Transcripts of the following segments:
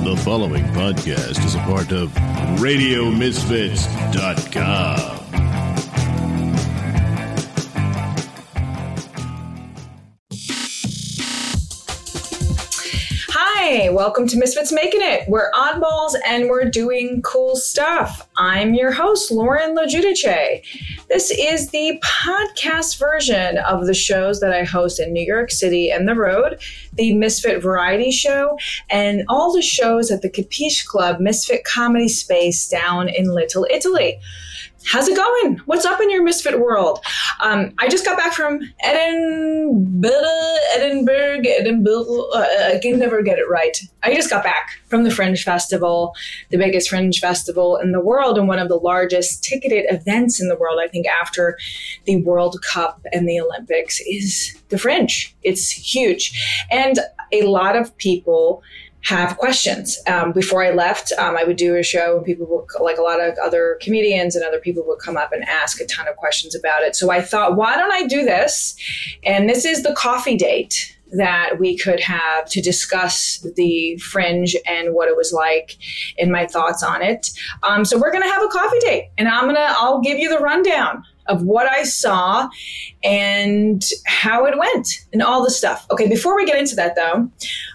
The following podcast is a part of RadioMisfits.com. Hi, welcome to Misfits Making It. We're oddballs and we're doing cool stuff. I'm your host, Lauren Logiudice. This is the podcast version of the shows that I host in New York City and the road, the Misfit Variety Show, and all the shows at the Capiche Club Misfit Comedy Space down in Little Italy. How's it going? What's up in your Misfit world? I just got back from Edinburgh. I can never get it right. I just got back from the Fringe Festival, the biggest Fringe Festival in the world and one of the largest ticketed events in the world. I think after the World Cup and the Olympics is the Fringe. It's huge. And a lot of people have questions. Before I left, I would do a show and people would, like a lot of other comedians and other people would come up and ask a ton of questions about it. So I thought, why don't I do this? And this is the coffee date that we could have to discuss the Fringe and what it was like and my thoughts on it. So we're going to have a coffee date and I'll give you the rundown of what I saw and how it went and all the stuff. Okay, before we get into that though,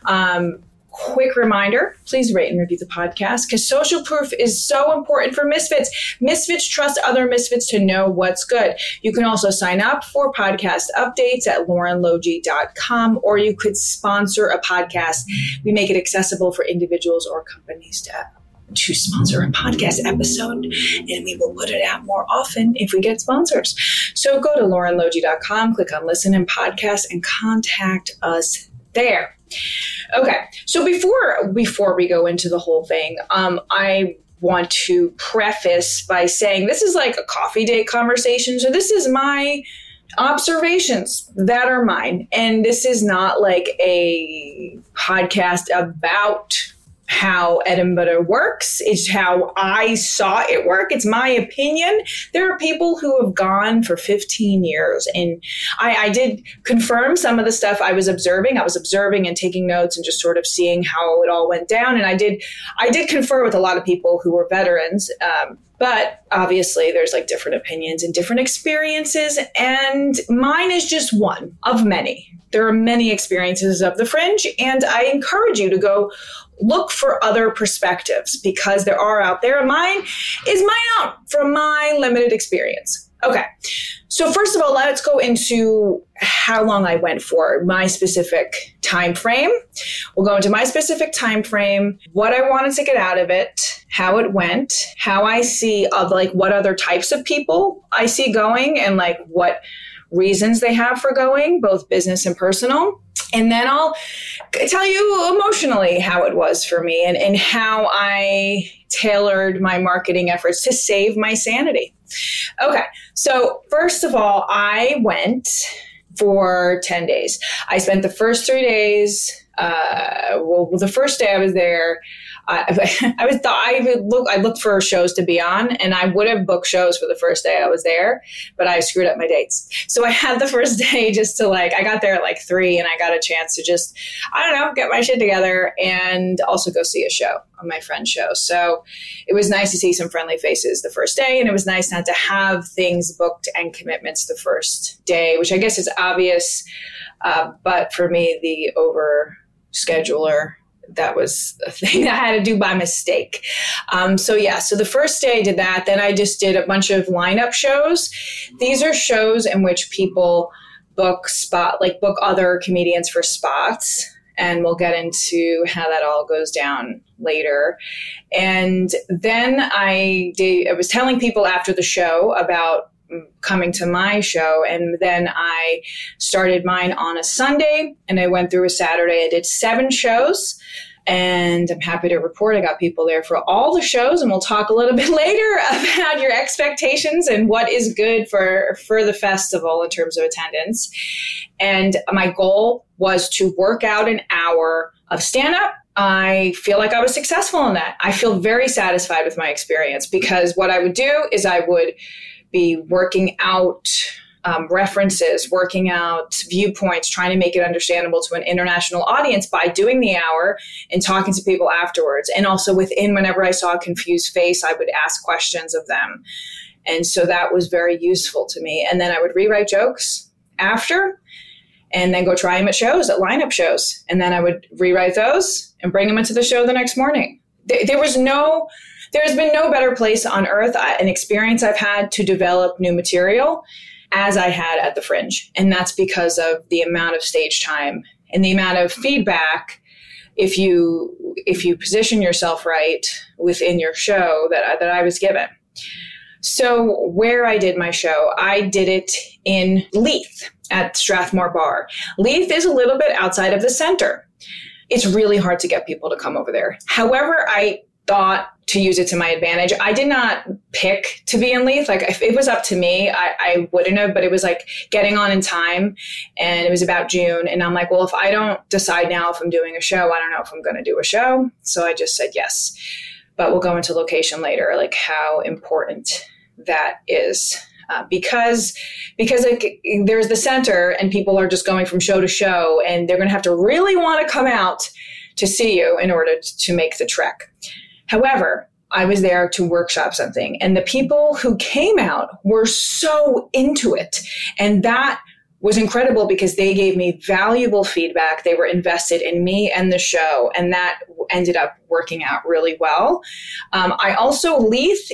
quick reminder, please rate and review the podcast because social proof is so important for Misfits. Misfits trust other Misfits to know what's good. You can also sign up for podcast updates at laurenlogie.com, or you could sponsor a podcast. We make it accessible for individuals or companies to sponsor a podcast episode, and we will put it out more often if we get sponsors. So go to laurenlogie.com, click on listen and podcast, and contact us there. Okay, so before we go into the whole thing, I want to preface by saying this is like a coffee date conversation. So this is my observations that are mine. And this is not like a podcast about how Edinburgh works. It's how I saw it work. It's my opinion. There are people who have gone for 15 years. And I did confirm some of the stuff I was observing. I was observing and taking notes and just sort of seeing how it all went down. And I did confer with a lot of people who were veterans. But obviously there's like different opinions and different experiences. And mine is just one of many. There are many experiences of the Fringe. And I encourage you to go look for other perspectives because there are out there. And mine is my own from my limited experience. Okay. So first of all, let's go into how long I went for, my specific time frame. We'll go into my specific time frame, what I wanted to get out of it, how it went, how I see of like what other types of people I see going and like what reasons they have for going, both business and personal. And then I'll tell you emotionally how it was for me and how I tailored my marketing efforts to save my sanity. Okay, so first of all, I went for 10 days. I spent the first 3 days, the first day I was there, I looked for shows to be on and I would have booked shows for the first day I was there, but I screwed up my dates. So I had the first day just to I got there at 3 and I got a chance to just, get my shit together and also go see a show on my friend's show. So it was nice to see some friendly faces the first day. And it was nice not to have things booked and commitments the first day, which I guess is obvious. But for me, the over scheduler, that was a thing I had to do by mistake. So the first day I did that. Then I just did a bunch of lineup shows. These are shows in which people book other comedians for spots. And we'll get into how that all goes down later. And then I was telling people after the show about coming to my show. And then I started mine on a Sunday and I went through a Saturday. I did 7 shows and I'm happy to report I got people there for all the shows. And we'll talk a little bit later about your expectations and what is good for the festival in terms of attendance. And my goal was to work out an hour of stand-up. I feel like I was successful in that. I feel very satisfied with my experience because what I would do is I would be working out references, working out viewpoints, trying to make it understandable to an international audience by doing the hour and talking to people afterwards. And also whenever I saw a confused face, I would ask questions of them. And so that was very useful to me. And then I would rewrite jokes after and then go try them at shows, at lineup shows. And then I would rewrite those and bring them into the show the next morning. There's been no better place on earth, an experience I've had to develop new material as I had at the Fringe. And that's because of the amount of stage time and the amount of feedback if you position yourself right within your show that I was given. So where I did my show, I did it in Leith at Strathmore Bar. Leith is a little bit outside of the center. It's really hard to get people to come over there. However, I thought to use it to my advantage. I did not pick to be in Leith. Like if it was up to me, I wouldn't have, but it was like getting on in time and it was about June. And I'm like, well, if I don't decide now if I'm doing a show, I don't know if I'm going to do a show. So I just said yes, but we'll go into location later, like how important that is. Because like, there's the center and people are just going from show to show and they're going to have to really want to come out to see you in order to make the trek. However, I was there to workshop something and the people who came out were so into it. And that was incredible because they gave me valuable feedback. They were invested in me and the show, and that ended up working out really well. Leith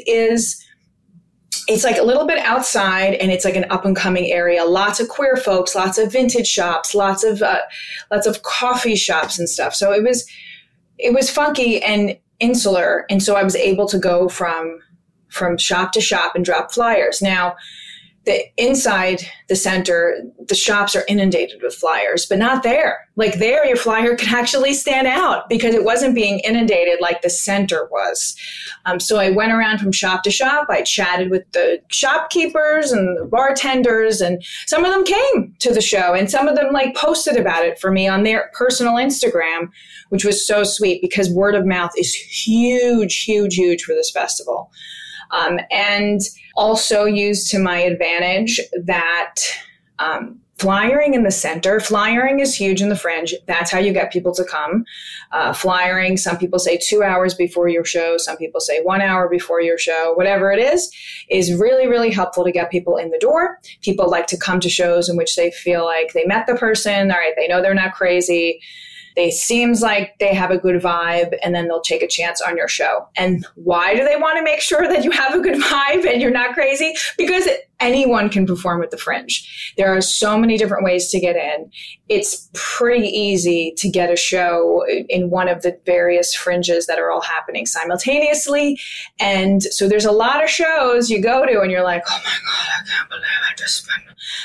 it's like a little bit outside and it's like an up and coming area. Lots of queer folks, lots of vintage shops, lots of coffee shops and stuff. So it was funky and insular. And so I was able to go from shop to shop and drop flyers. Now, inside the center, the shops are inundated with flyers, but not there. Like there, your flyer could actually stand out because it wasn't being inundated like the center was. So I went around from shop to shop. I chatted with the shopkeepers and the bartenders, and some of them came to the show and some of them like posted about it for me on their personal Instagram, which was so sweet because word of mouth is huge, huge, huge for this festival. And also used to my advantage that flyering in the center. Flyering is huge in the Fringe. That's how you get people to come. Flyering, some people say 2 hours before your show. Some people say 1 hour before your show. Whatever it is really, really helpful to get people in the door. People like to come to shows in which they feel like they met the person. All right, they know they're not crazy. They seems like they have a good vibe, and then they'll take a chance on your show. And why do they want to make sure that you have a good vibe and you're not crazy? Because anyone can perform at the Fringe. There are so many different ways to get in. It's pretty easy to get a show in one of the various Fringes that are all happening simultaneously. And so there's a lot of shows you go to and you're like, oh my God, I can't believe I just spent.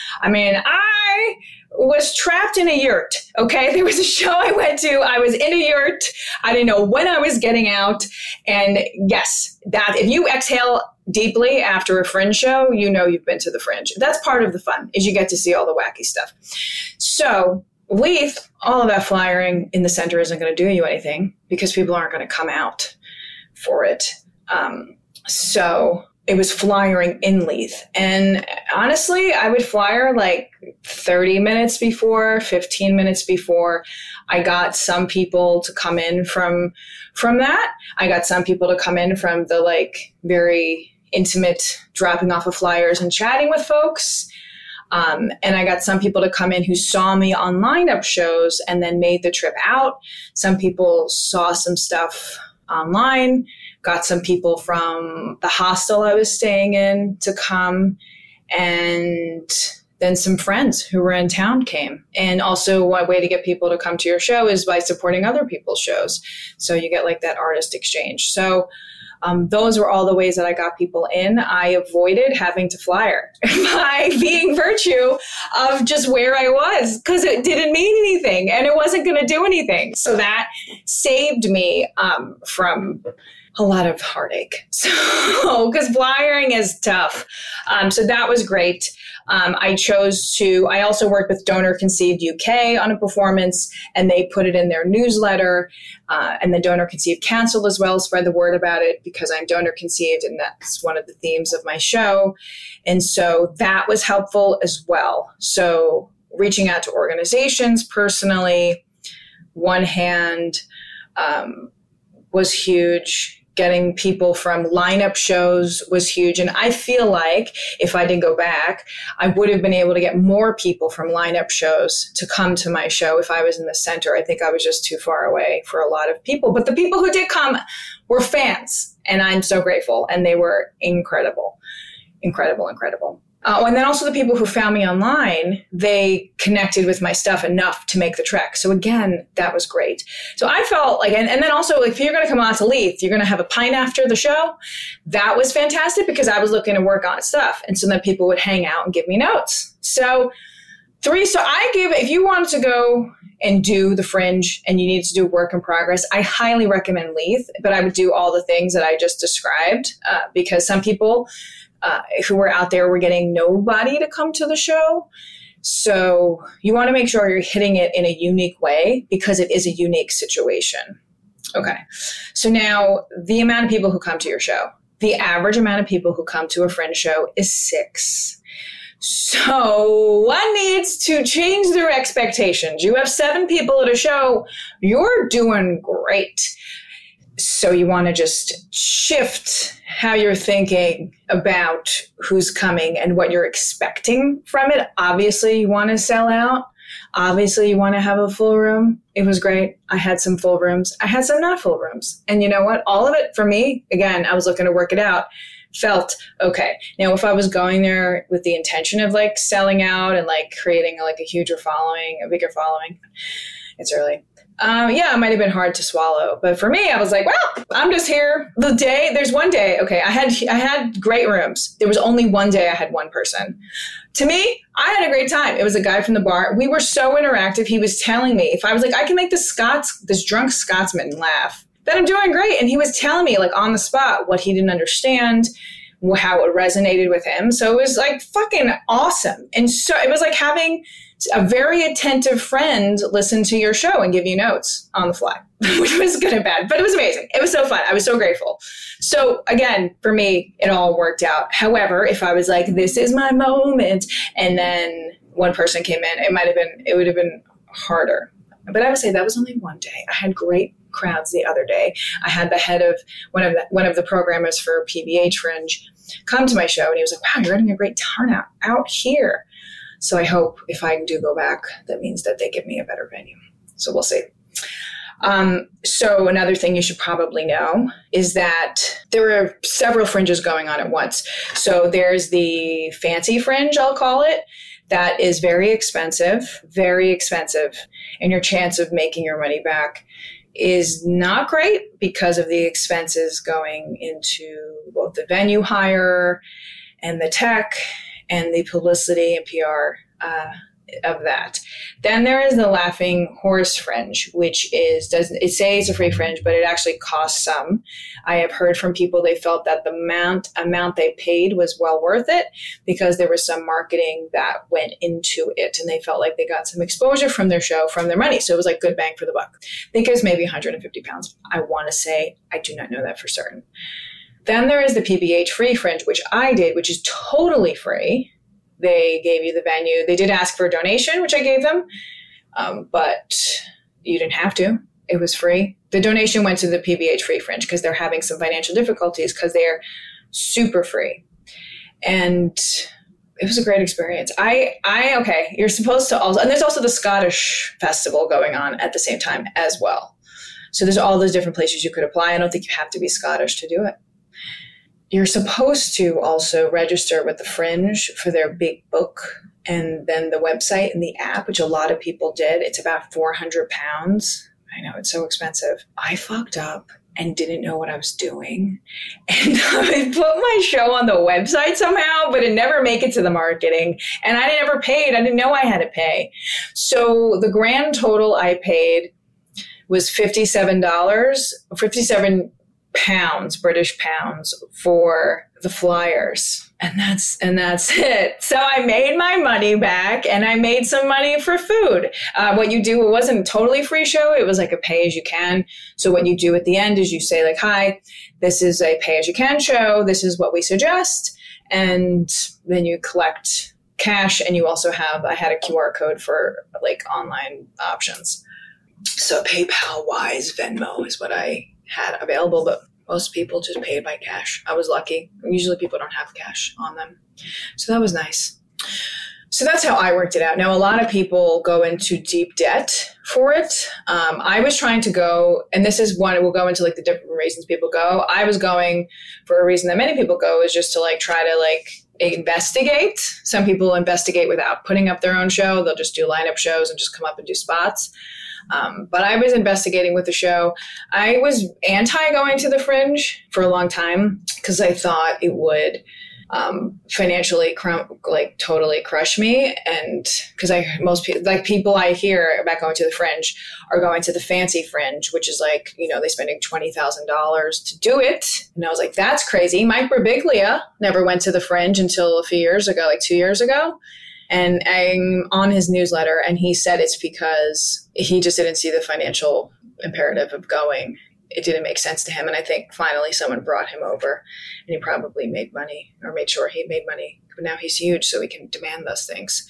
I was trapped in a yurt. Okay. There was a show I went to. I was in a yurt. I didn't know when I was getting out. And yes, that if you exhale deeply after a Fringe show, you know you've been to the Fringe. That's part of the fun, is you get to see all the wacky stuff. So Leith, all of that flyering in the center isn't going to do you anything because people aren't going to come out for it. So it was flyering in Leith. And honestly, I would flyer like 30 minutes before, 15 minutes before. I got some people to come in from that. I got some people to come in from the like very intimate dropping off of flyers and chatting with folks. And I got some people to come in who saw me on lineup shows and then made the trip out. Some people saw some stuff online, got some people from the hostel I was staying in to come, and then some friends who were in town came. And also one way to get people to come to your show is by supporting other people's shows. So you get like that artist exchange. So those were all the ways that I got people in. I avoided having to flyer by being virtue of just where I was, because it didn't mean anything and it wasn't going to do anything. So that saved me from a lot of heartache. So, because flyering is tough. So that was great. I also worked with Donor Conceived UK on a performance, and they put it in their newsletter. And the Donor Conceived Council as well spread the word about it because I'm donor conceived, and that's one of the themes of my show. And so that was helpful as well. So reaching out to organizations personally, one hand, was huge. Getting people from lineup shows was huge. And I feel like if I did go back, I would have been able to get more people from lineup shows to come to my show if I was in the center. I think I was just too far away for a lot of people. But the people who did come were fans, and I'm so grateful. And they were incredible, incredible, incredible. And then also the people who found me online, they connected with my stuff enough to make the trek. So again, that was great. So I felt like, and then also like, if you're going to come on to Leith, you're going to have a pint after the show. That was fantastic because I was looking to work on stuff. And so then people would hang out and give me notes. So if you wanted to go and do the Fringe and you needed to do work in progress, I highly recommend Leith, but I would do all the things that I just described because some people who were out there were getting nobody to come to the show. So you want to make sure you're hitting it in a unique way because it is a unique situation. Okay. So now the amount of people who come to your show, the average amount of people who come to a Fringe show is 6. So one needs to change their expectations. You have 7 people at a show. You're doing great. So you want to just shift how you're thinking about who's coming and what you're expecting from it. Obviously, you want to sell out. Obviously, you want to have a full room. It was great. I had some full rooms. I had some not full rooms. And you know what? All of it for me, again, I was looking to work it out, felt okay. Now, if I was going there with the intention of like selling out and like creating like a huger following, a bigger following, it's early. It might have been hard to swallow, but for me, I was like, well, I'm just here. There's one day. Okay. I had great rooms. There was only one day I had one person. To me, I had a great time. It was a guy from the bar. We were so interactive. He was telling me if I was like, I can make this drunk Scotsman laugh, then I'm doing great. And he was telling me like on the spot what he didn't understand, how it resonated with him. So it was like fucking awesome. And so it was like having a very attentive friend listen to your show and give you notes on the fly, which was good and bad, but it was amazing. It was so fun. I was so grateful. So again, for me, it all worked out. However, if I was like, this is my moment, and then one person came in, it would have been harder. But I would say that was only one day. I had great crowds the other day. I had the head of one of the programmers for PBH Fringe come to my show, and he was like, wow, you're getting a great turnout out here. So I hope if I do go back, that means that they give me a better venue. So we'll see. So another thing you should probably know is that there are several fringes going on at once. So there's the fancy fringe, I'll call it, that is very expensive, and your chance of making your money back is not great because of the expenses going into both the venue hire and the tech and the publicity and PR of that. Then there is the Laughing Horse Fringe, which doesn't say it's a free fringe, but it actually costs some. I have heard from people they felt that the amount they paid was well worth it because there was some marketing that went into it, and they felt like they got some exposure from their show, from their money. So it was like good bang for the buck. I think it was maybe 150 pounds. I want to say, I do not know that for certain. Then there is the PBH Free Fringe, which I did, which is totally free. They gave you the venue. They did ask for a donation, which I gave them, but you didn't have to. It was free. The donation went to the PBH Free Fringe because they're having some financial difficulties because they're super free. And it was a great experience. Okay, you're supposed to also, and there's also the Scottish Festival going on at the same time as well. So there's all those different places you could apply. I don't think you have to be Scottish to do it. You're supposed to also register with the Fringe for their big book and then the website and the app, which a lot of people did. It's about £400. I know, it's so expensive. I fucked up and didn't know what I was doing. And I put my show on the website somehow, but it never made it to the marketing. And I never paid. I didn't know I had to pay. So the grand total I paid was $57 pounds, British pounds, for the flyers. And that's it. So I made my money back, and I made some money for food. What you do, it wasn't a totally free show. It was like a pay as you can. So what you do at the end is you say like, hi, this is a pay as you can show. This is what we suggest. And then you collect cash. And you also I had a QR code for like online options. So PayPal wise, Venmo is what I had available, but most people just paid by cash. I was lucky. Usually people don't have cash on them. So that was nice. So that's how I worked it out. Now, a lot of people go into deep debt for it. I was trying to go, and this is one, we'll go into like the different reasons people go. I was going for a reason that many people go, is just to like try to like investigate. Some people investigate without putting up their own show. They'll just do lineup shows and just come up and do spots. But I was investigating with the show. I was anti going to the Fringe for a long time because I thought it would financially totally crush me. And because most people I hear about going to the Fringe are going to the fancy Fringe, which is like, they're spending $20,000 to do it. And I was like, that's crazy. Mike Birbiglia never went to the Fringe until a few years ago, like 2 years ago. And I'm on his newsletter, and he said it's because he just didn't see the financial imperative of going. It didn't make sense to him. And I think finally someone brought him over, and he probably made money, or made sure he made money. But now he's huge, so he can demand those things.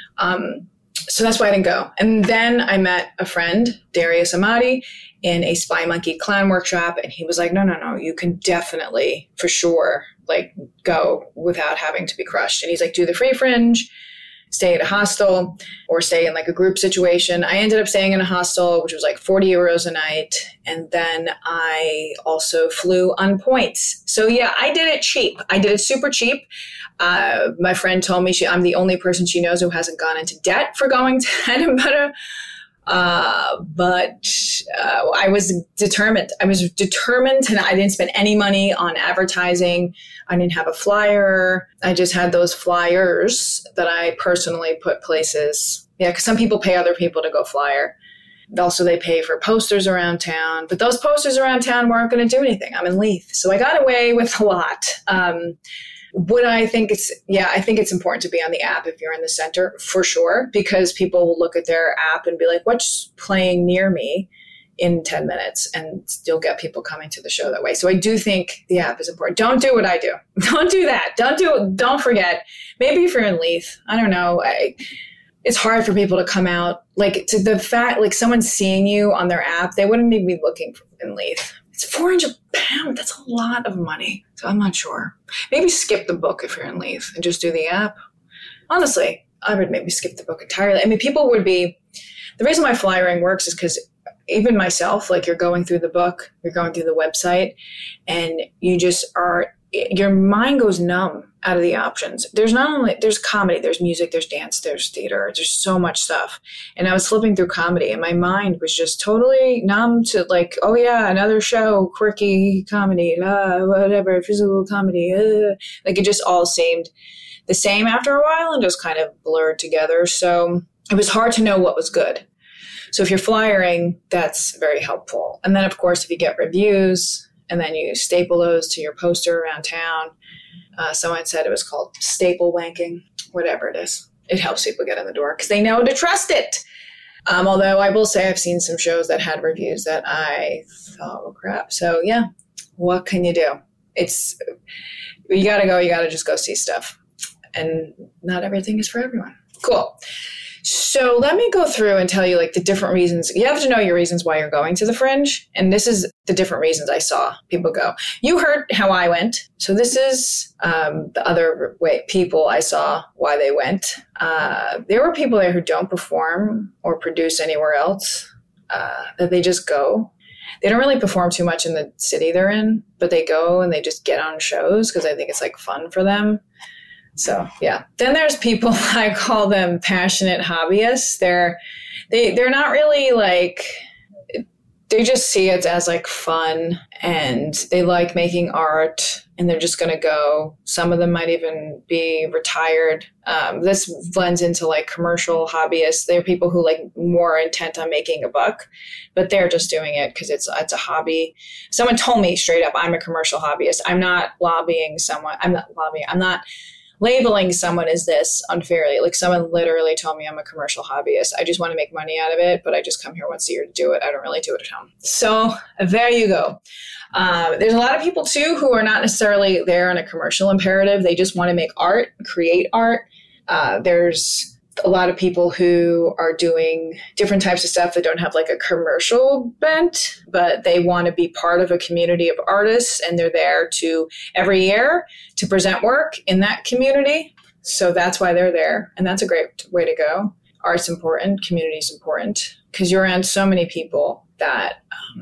So that's why I didn't go. And then I met a friend, Darius Amati, in a Spy Monkey clown workshop. And he was like, no, you can definitely, for sure, like go without having to be crushed. And he's like, do the free Fringe, stay at a hostel, or stay in like a group situation. I ended up staying in a hostel, which was like 40 euros a night. And then I also flew on points. So yeah, I did it cheap. I did it super cheap. My friend told me I'm the only person she knows who hasn't gone into debt for going to Edinburgh. But I was determined. And I didn't spend any money on advertising. I didn't have a flyer. I just had those flyers that I personally put places. Yeah, because some people pay other people to go flyer. Also, they pay for posters around town. But those posters around town weren't going to do anything. I'm in Leith. So I got away with a lot. I think it's important to be on the app if you're in the center, for sure, because people will look at their app and be like, what's playing near me in 10 minutes? And you'll get people coming to the show that way. So I do think the app is important. Don't do what I do. Don't do that. Don't forget. Maybe if you're in Leith, I don't know. It's hard for people to come out. Like, to the fact, like, someone's seeing you on their app, they wouldn't even be looking in Leith. It's £400. That's a lot of money. So I'm not sure. Maybe skip the book if you're in Leith and just do the app. Honestly, I would maybe skip the book entirely. I mean, the reason why flyering works is because even myself, like, you're going through the book, you're going through the website, and your mind goes numb out of the options. There's comedy, there's music, there's dance, there's theater, there's so much stuff. And I was flipping through comedy, and my mind was just totally numb to like, oh yeah, another show, quirky comedy, whatever, physical comedy. Like, it just all seemed the same after a while and just kind of blurred together. So it was hard to know what was good. So if you're flyering, that's very helpful. And then, of course, if you get reviews and then you staple those to your poster around town, someone said it was called staple wanking, whatever it is. It helps people get in the door because they know to trust it. Although I will say I've seen some shows that had reviews that I thought were crap. So yeah, what can you do? You got to just go see stuff. And not everything is for everyone. Cool. So let me go through and tell you like the different reasons. You have to know your reasons why you're going to the Fringe. And this is the different reasons I saw people go. You heard how I went. So this is the other way people I saw why they went. There were people there who don't perform or produce anywhere else, that they just go. They don't really perform too much in the city they're in, but they go and they just get on shows because I think it's like fun for them. So yeah. Then there's people, I call them passionate hobbyists. They're not really like, they just see it as like fun, and they like making art, and they're just going to go. Some of them might even be retired. This blends into like commercial hobbyists. They're people who like more intent on making a buck, but they're just doing it because it's a hobby. Someone told me straight up, I'm a commercial hobbyist. I'm not lobbying someone. I'm not labeling someone as this unfairly. Like someone literally told me I'm a commercial hobbyist. I just want to make money out of it, but I just come here once a year to do it. I don't really do it at home. So there you go. There's a lot of people too who are not necessarily there on a commercial imperative. They just want to make art, create art. There's a lot of people who are doing different types of stuff that don't have like a commercial bent, but they want to be part of a community of artists, and they're there to every year to present work in that community. So that's why they're there. And that's a great way to go. Art's important, community is important, because you're around so many people that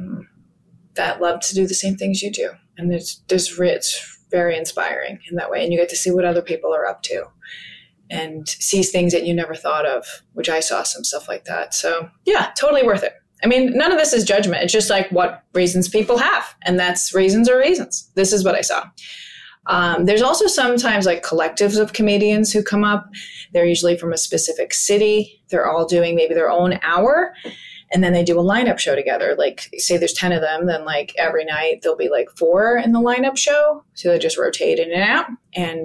love to do the same things you do. And it's very inspiring in that way. And you get to see what other people are up to and see things that you never thought of, which I saw some stuff like that. So yeah, totally worth it. I mean, none of this is judgment. It's just like what reasons people have. And that's reasons are reasons. This is what I saw. There's also sometimes like collectives of comedians who come up. They're usually from a specific city. They're all doing maybe their own hour. And then they do a lineup show together. Like say there's 10 of them, then like every night there'll be like 4 in the lineup show. So they just rotate in and out.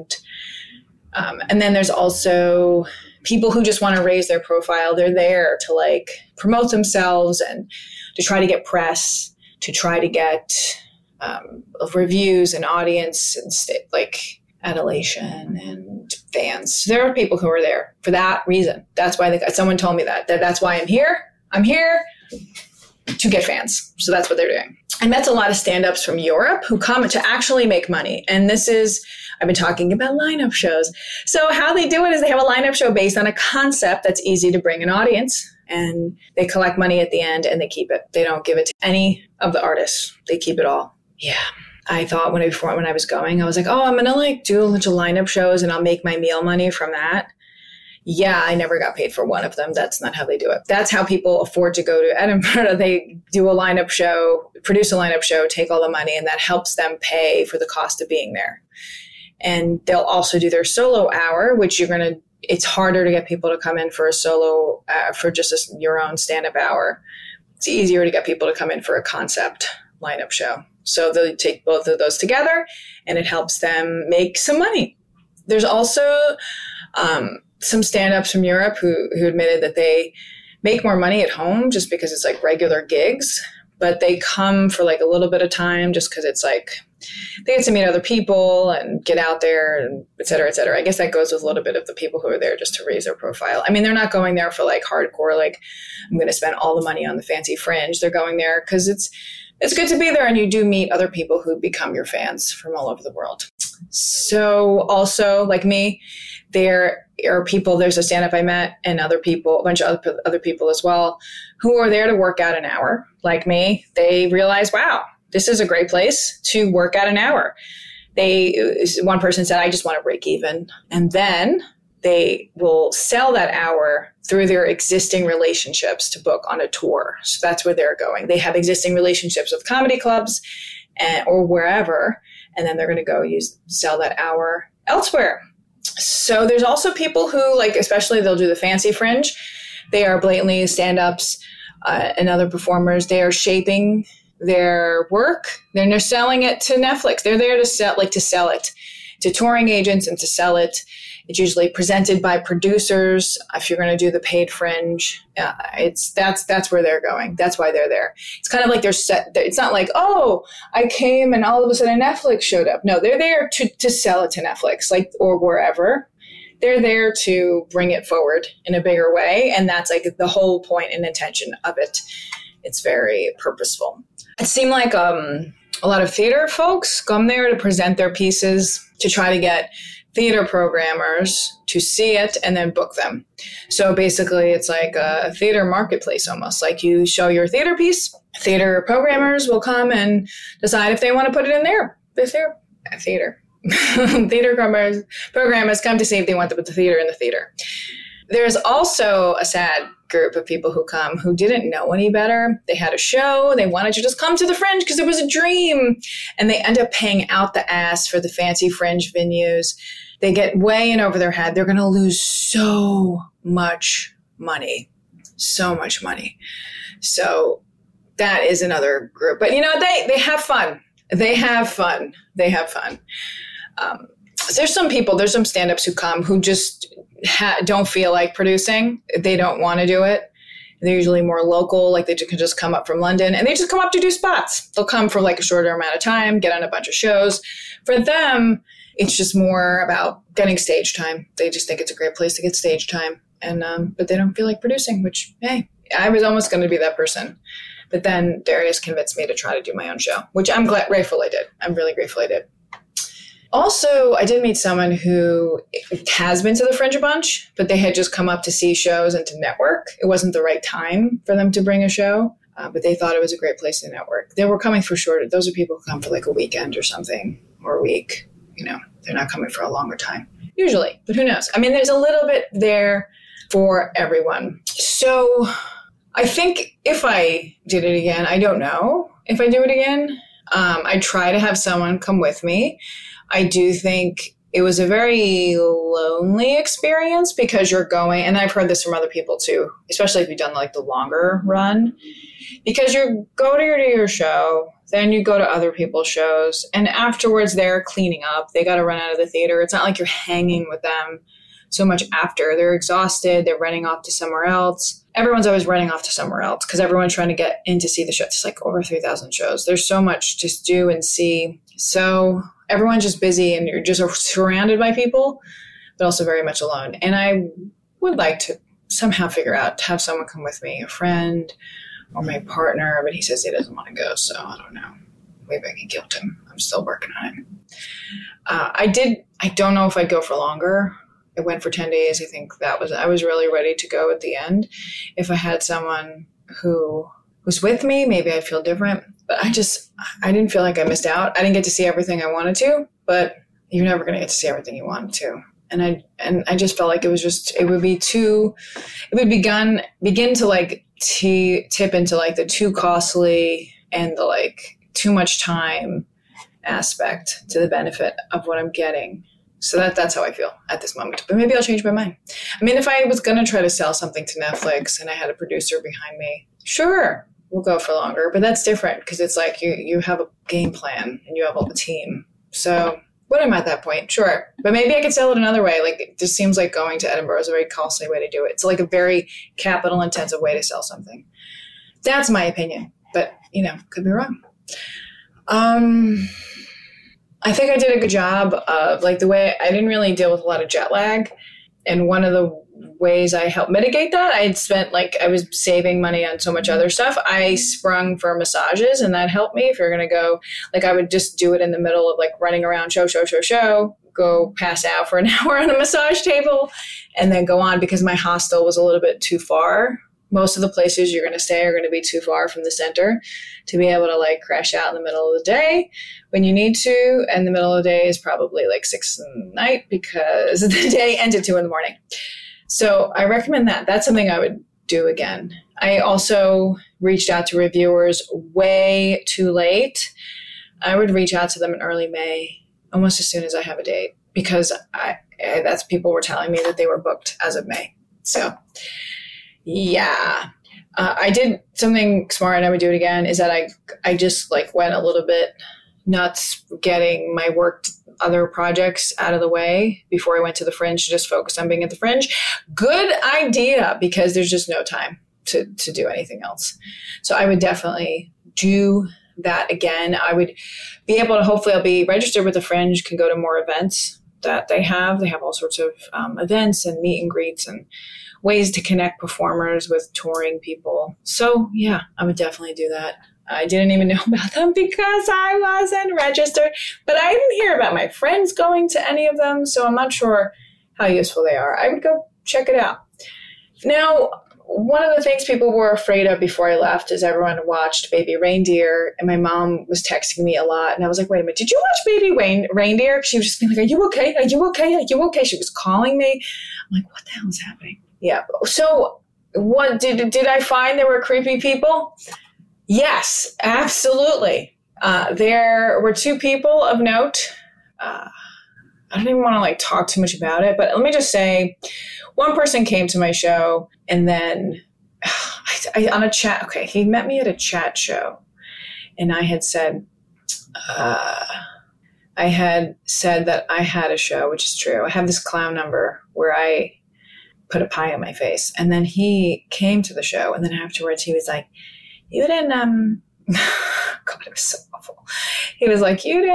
And then there's also people who just want to raise their profile. They're there to like promote themselves and to try to get press, to try to get reviews and audience and like adulation and fans. There are people who are there for that reason. That's why someone told me that's why I'm here. I'm here to get fans. So that's what they're doing. I met a lot of stand-ups from Europe who come to actually make money. And I've been talking about lineup shows. So how they do it is they have a lineup show based on a concept that's easy to bring an audience. And they collect money at the end and they keep it. They don't give it to any of the artists. They keep it all. Yeah. I thought when I was going, I was like, oh, I'm going to like do a bunch of lineup shows and I'll make my meal money from that. Yeah, I never got paid for one of them. That's not how they do it. That's how people afford to go to Edinburgh. They do a lineup show, produce a lineup show, take all the money, and that helps them pay for the cost of being there. And they'll also do their solo hour, which it's harder to get people to come in for a solo, for just your own stand-up hour. It's easier to get people to come in for a concept lineup show. So they'll take both of those together and it helps them make some money. There's also some stand-ups from Europe who admitted that they make more money at home just because it's like regular gigs, but they come for like a little bit of time just because it's like they get to meet other people and get out there and et cetera, et cetera. I guess that goes with a little bit of the people who are there just to raise their profile. I mean, they're not going there for like hardcore, like I'm going to spend all the money on the fancy fringe. They're going there because it's good to be there and you do meet other people who become your fans from all over the world. So also like me, there are people, there's a stand-up I met and other people, a bunch of other people as well, who are there to work out an hour. Like me, they realize, wow, this is a great place to work out an hour. One person said, I just want to break even. And then they will sell that hour through their existing relationships to book on a tour. So that's where they're going. They have existing relationships with comedy clubs or wherever, and then they're going to go sell that hour elsewhere. So there's also people who, like, especially they'll do the fancy fringe. They are blatantly stand-ups and other performers. They are shaping their work. They're selling it to Netflix. They're there to sell it to touring agents and to sell it. It's usually presented by producers. If you're going to do the paid fringe, that's where they're going. That's why they're there. It's kind of like they're set. It's not like, oh, I came and all of a sudden Netflix showed up. No, they're there to sell it to Netflix, like, or wherever. They're there to bring it forward in a bigger way. And that's like the whole point and intention of it. It's very purposeful. It seemed like a lot of theater folks come there to present their pieces to try to get theater programmers to see it and then book them. So basically it's like a theater marketplace almost. Like you show your theater piece, theater programmers will come and decide if they want to put it in their theater. Theater programmers come to see if they want to put the theater in the theater. There's also a sad group of people who come who didn't know any better. They had a show. They wanted to just come to the Fringe because it was a dream. And they end up paying out the ass for the fancy Fringe venues. They get way in over their head. They're going to lose so much money. So much money. So that is another group. But, they have fun. They have fun. They have fun. There's some people, there's some stand-ups who come who just don't feel like producing. They don't want to do it. They're usually more local, like they can just come up from London and they just come up to do spots. They'll come for like a shorter amount of time, get on a bunch of shows. For them, it's just more about getting stage time. They just think it's a great place to get stage time. And but they don't feel like producing, which, hey, I was almost going to be that person. But then Darius convinced me to try to do my own show, which I'm grateful I did. I'm really grateful I did. Also, I did meet someone who has been to the Fringe a bunch, but they had just come up to see shows and to network. It wasn't the right time for them to bring a show, but they thought it was a great place to network. They were coming for short. Those are people who come for like a weekend or something, or a week. They're not coming for a longer time, usually. But who knows? I mean, there's a little bit there for everyone. So I think if I did it again, I don't know if I do it again. I try to have someone come with me. I do think it was a very lonely experience because you're going, and I've heard this from other people too, especially if you've done like the longer run, because you go to your show, then you go to other people's shows, and afterwards they're cleaning up. They got to run out of the theater. It's not like you're hanging with them so much after. They're exhausted. They're running off to somewhere else. Everyone's always running off to somewhere else because everyone's trying to get in to see the show. It's like over 3,000 shows. There's so much to do and see. So everyone's just busy and you're just surrounded by people, but also very much alone. And I would like to somehow figure out to have someone come with me, a friend or my partner, but he says he doesn't want to go. So I don't know. Maybe I can guilt him. I'm still working on it. I don't know if I'd go for longer. I went for 10 days. I think I was really ready to go at the end. If I had someone who was with me, maybe I'd feel different. But I didn't feel like I missed out. I didn't get to see everything I wanted to, but you're never going to get to see everything you wanted to. And I just felt like it would begin to like tip into like the too costly and the like too much time aspect to the benefit of what I'm getting. So that's how I feel at this moment. But maybe I'll change my mind. I mean, if I was going to try to sell something to Netflix and I had a producer behind me, sure, we'll go for longer. But that's different because it's like you have a game plan and you have a team. So when I'm at that point, sure. But maybe I could sell it another way. Like it just seems like going to Edinburgh is a very costly way to do it. It's like a very capital intensive way to sell something. That's my opinion. But, could be wrong. I think I did a good job of like the way I didn't really deal with a lot of jet lag. And one of the ways I helped mitigate that, I was saving money on so much other stuff. I sprung for massages and that helped me. If you're going to go, like I would just do it in the middle of like running around show, go pass out for an hour on a massage table and then go on because my hostel was a little bit too far. Most of the places you're going to stay are going to be too far from the center to be able to like crash out in the middle of the day when you need to. And the middle of the day is probably like 6 p.m. because the day ends at 2 a.m. So I recommend that. That's something I would do again. I also reached out to reviewers way too late. I would reach out to them in early May, almost as soon as I have a date, because that's people were telling me that they were booked as of May. So yeah, I did something smart and I would do it again is that I just like went a little bit nuts getting my other projects out of the way before I went to the Fringe to just focus on being at the Fringe. Good idea because there's just no time to do anything else. So I would definitely do that again. I would be able to, hopefully I'll be registered with the Fringe, can go to more events that they have. They have all sorts of events and meet and greets and ways to connect performers with touring people. So yeah, I would definitely do that. I didn't even know about them because I wasn't registered, but I didn't hear about my friends going to any of them. So I'm not sure how useful they are. I would go check it out. Now, one of the things people were afraid of before I left is everyone watched Baby Reindeer, and my mom was texting me a lot. And I was like, wait a minute, did you watch Baby Reindeer? She was just being like, are you okay? Are you okay? Are you okay? She was calling me. I'm like, what the hell is happening? Yeah. So What did I find there were creepy people? Yes, absolutely. There were two people of note. I don't even want to like talk too much about it, but let me just say one person came to my show and then on a chat. Okay. He met me at a chat show and I had said that I had a show, which is true. I have this clown number where I put a pie on my face. And then he came to the show. And then afterwards he was like, you didn't, God, it was so awful. He was like, you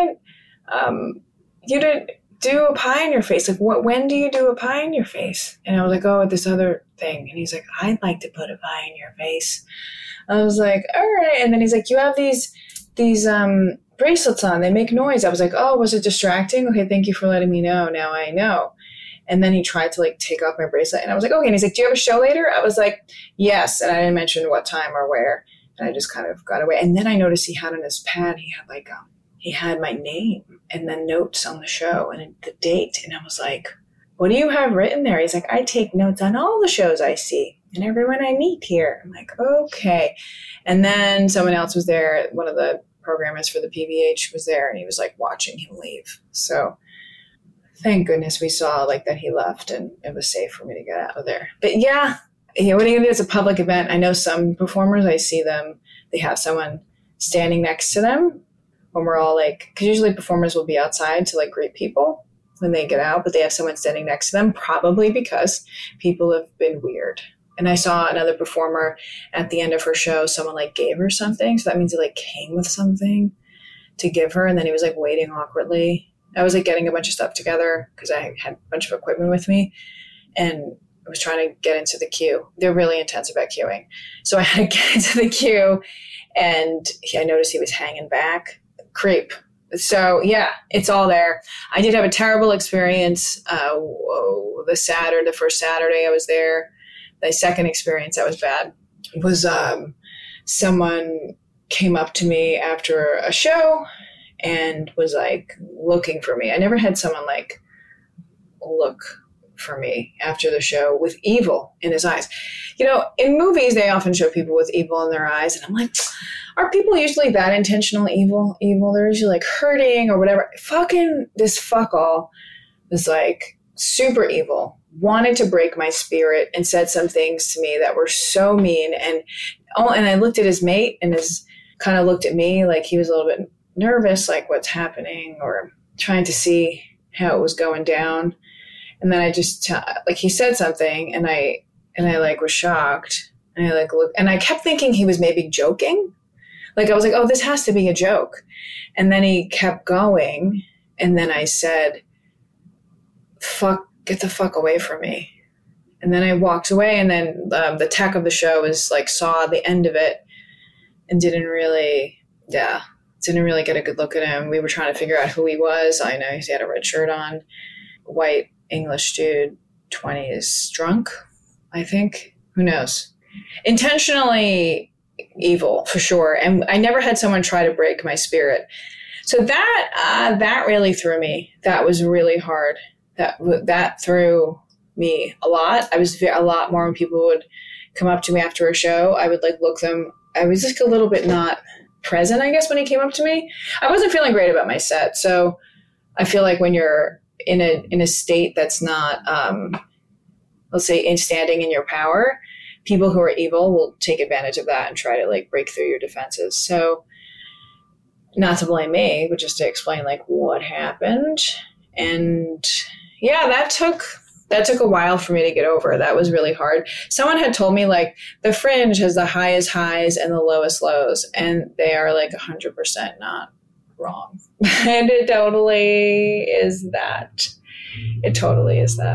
didn't do a pie on your face. Like, when do you do a pie on your face? And I was like, oh, this other thing. And he's like, I'd like to put a pie in your face. I was like, all right. And then he's like, you have these bracelets on. They make noise. I was like, oh, was it distracting? Okay, thank you for letting me know. Now I know. And then he tried to like take off my bracelet. And I was like, okay. And he's like, do you have a show later? I was like, yes. And I didn't mention what time or where. And I just kind of got away. And then I noticed he had on his pad, he had my name and then notes on the show and the date. And I was like, what do you have written there? He's like, I take notes on all the shows I see and everyone I meet here. I'm like, okay. And then someone else was there. One of the programmers for the PBH was there and he was like watching him leave. So thank goodness we saw like that he left and it was safe for me to get out of there. But yeah, what are you gonna do? It's a public event. I know some performers, I see them, they have someone standing next to them when we're all like, because usually performers will be outside to like greet people when they get out, but they have someone standing next to them, probably because people have been weird. And I saw another performer at the end of her show, someone like gave her something. So that means he like came with something to give her. And then he was like waiting awkwardly. I was like getting a bunch of stuff together because I had a bunch of equipment with me and I was trying to get into the queue. They're really intense about queuing. So I had to get into the queue and I noticed he was hanging back. Creep. So yeah, it's all there. I did have a terrible experience. The first Saturday I was there. The second experience that was bad was someone came up to me after a show and was like looking for me. I never had someone like look for me after the show with evil in his eyes. You know, in movies, they often show people with evil in their eyes. And I'm like, are people usually that intentional evil? They're usually like hurting or whatever. Fucking this fuckall was like super evil, wanted to break my spirit and said some things to me that were so mean. And I looked at his mate and kind of looked at me like he was a little bit nervous, like what's happening or trying to see how it was going down. And then I just like he said something and I like was shocked and I like looked and I kept thinking he was maybe joking. Like I was like, oh, this has to be a joke. And then he kept going and then I said, get the fuck away from me. And then I walked away and then the tech of the show saw the end of it and didn't really get a good look at him. We were trying to figure out who he was. I know he had a red shirt on, white English dude, 20s, drunk, I think. Who knows? Intentionally evil, for sure. And I never had someone try to break my spirit. So that really threw me. That was really hard. That threw me a lot. I was a lot more when people would come up to me after a show. I would like look them. I was just a little bit not present, I guess, when he came up to me. I wasn't feeling great about my set. So I feel like when you're in a state that's not, let's say, standing in your power, people who are evil will take advantage of that and try to like break through your defenses. So not to blame me, but just to explain like what happened. And yeah, that took a while for me to get over. That was really hard. Someone had told me like the Fringe has the highest highs and the lowest lows, and they are like 100% not wrong. And it totally is that. It totally is that.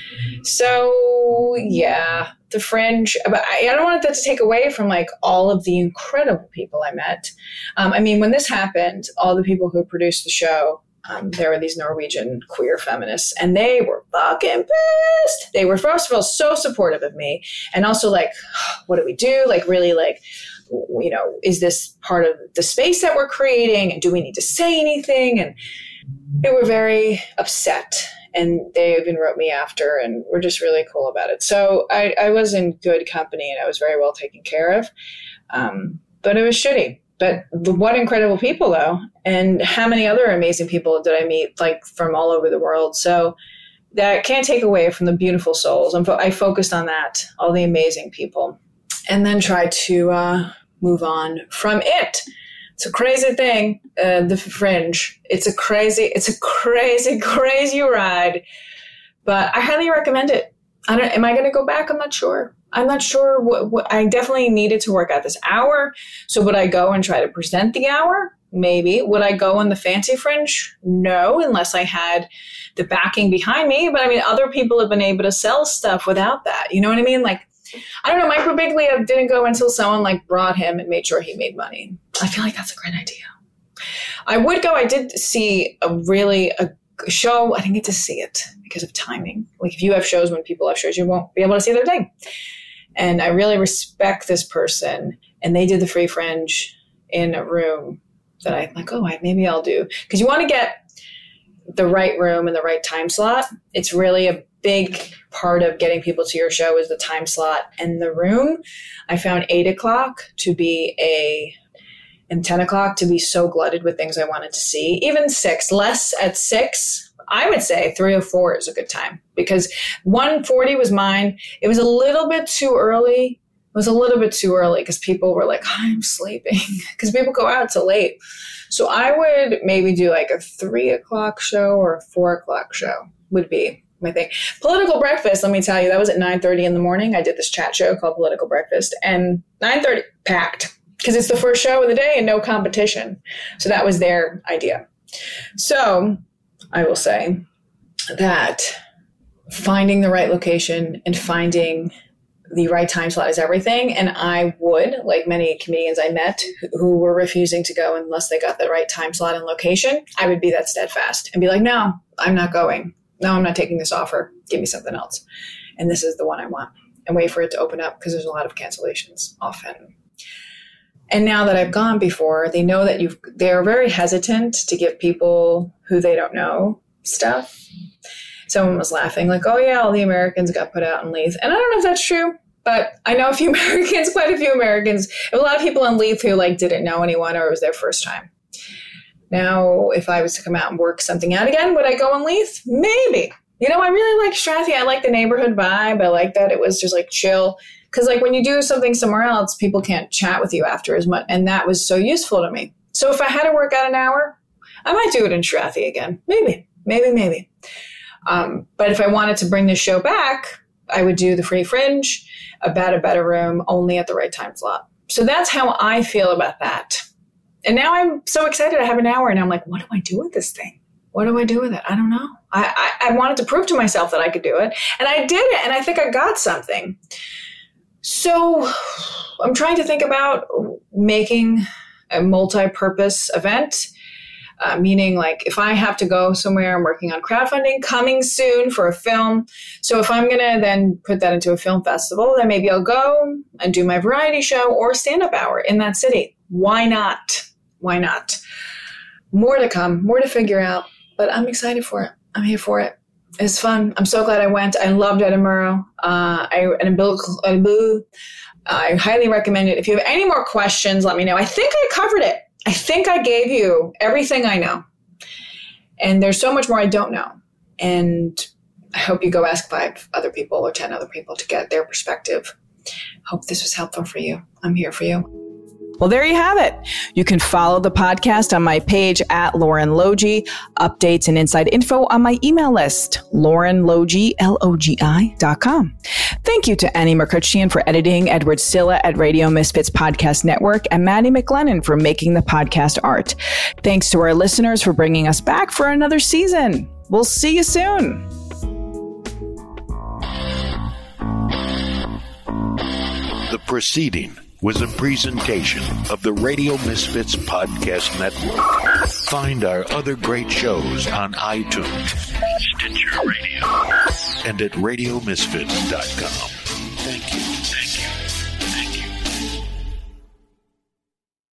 So yeah, the Fringe, but I don't want that to take away from like all of the incredible people I met. I mean, when this happened, all the people who produced the show, there were these Norwegian queer feminists, and they were fucking pissed. They were, first of all, so supportive of me, and also like, what do we do? Like, really, like, you know, is this part of the space that we're creating, and do we need to say anything? And they were very upset. And they even wrote me after and were just really cool about it. So I was in good company and I was very well taken care of. But it was shitty. But what incredible people, though. And how many other amazing people did I meet, like from all over the world. So that can't take away from the beautiful souls. I focused on that, all the amazing people, and then tried to move on from it. It's a crazy thing, the Fringe. It's a crazy, crazy ride. But I highly recommend it. Am I going to go back? I'm not sure. I'm not sure what I definitely needed to work out this hour. So would I go and try to present the hour? Maybe. Would I go on the fancy Fringe? No, unless I had the backing behind me. But I mean, other people have been able to sell stuff without that. You know what I mean? Like, I don't know. Mike Birbiglia didn't go until someone like brought him and made sure he made money. I feel like that's a great idea. I would go. I did see a show. I didn't get to see it because of timing. Like if you have shows, when people have shows, you won't be able to see their thing. And I really respect this person. And they did the Free Fringe in a room that I'm like, maybe I'll do. Because you want to get the right room and the right time slot. It's really a big part of getting people to your show is the time slot and the room. I found 8 o'clock to be and 10 o'clock to be so glutted with things I wanted to see. Even 6, less at 6. I would say 3 or 4 is a good time because 1:40 was mine. It was a little bit too early. Because people were like, I'm sleeping because people go out till late. So I would maybe do like a 3 o'clock show or a 4 o'clock show would be my thing. Political Breakfast, let me tell you, that was at 9:30 in the morning. I did this chat show called Political Breakfast and 9:30 packed because it's the first show of the day and no competition. So that was their idea. So I will say that finding the right location and finding the right time slot is everything. And I would, like many comedians I met who were refusing to go unless they got the right time slot and location, I would be that steadfast and be like, no, I'm not going. No, I'm not taking this offer. Give me something else. And this is the one I want. And wait for it to open up because there's a lot of cancellations often. And now that I've gone before, they know that they're very hesitant to give people who they don't know stuff. Someone was laughing like, oh yeah, all the Americans got put out in Leith. And I don't know if that's true, but I know quite a few Americans, a lot of people in Leith who like didn't know anyone or it was their first time. Now, if I was to come out and work something out again, would I go in Leith? Maybe. You know, I really like Strathie. I like the neighborhood vibe. I like that it was just like chill. Because like when you do something somewhere else, people can't chat with you after as much. And that was so useful to me. So if I had to work out an hour, I might do it in Strathie again. Maybe. But if I wanted to bring this show back, I would do the Free Fringe, about a better room, only at the right time slot. So that's how I feel about that. And now I'm so excited. I have an hour and I'm like, what do I do with this thing? What do I do with it? I don't know. I wanted to prove to myself that I could do it. And I did it. And I think I got something. So I'm trying to think about making a multi-purpose event, meaning like if I have to go somewhere, I'm working on crowdfunding coming soon for a film. So if I'm going to then put that into a film festival, then maybe I'll go and do my variety show or stand-up hour in that city. Why not? More to come, more to figure out, but I'm excited for it. I'm here for it. It's fun. I'm so glad I went. I loved Edinburgh. I highly recommend it. If you have any more questions, let me know. I think I covered it. I think I gave you everything I know. And there's so much more I don't know. And I hope you go ask 5 other people or 10 other people to get their perspective. Hope this was helpful for you. I'm here for you. Well, there you have it. You can follow the podcast on my page at Lauren Logie, updates and inside info on my email list, laurenlogie, LOGI.com. Thank you to Annie Merkutchian for editing, Edward Silla at Radio Misfits Podcast Network, and Maddie McLennan for making the podcast art. Thanks to our listeners for bringing us back for another season. We'll see you soon. The proceeding was a presentation of the Radio Misfits Podcast Network. Find our other great shows on iTunes, Stitcher Radio, and at RadioMisfits.com.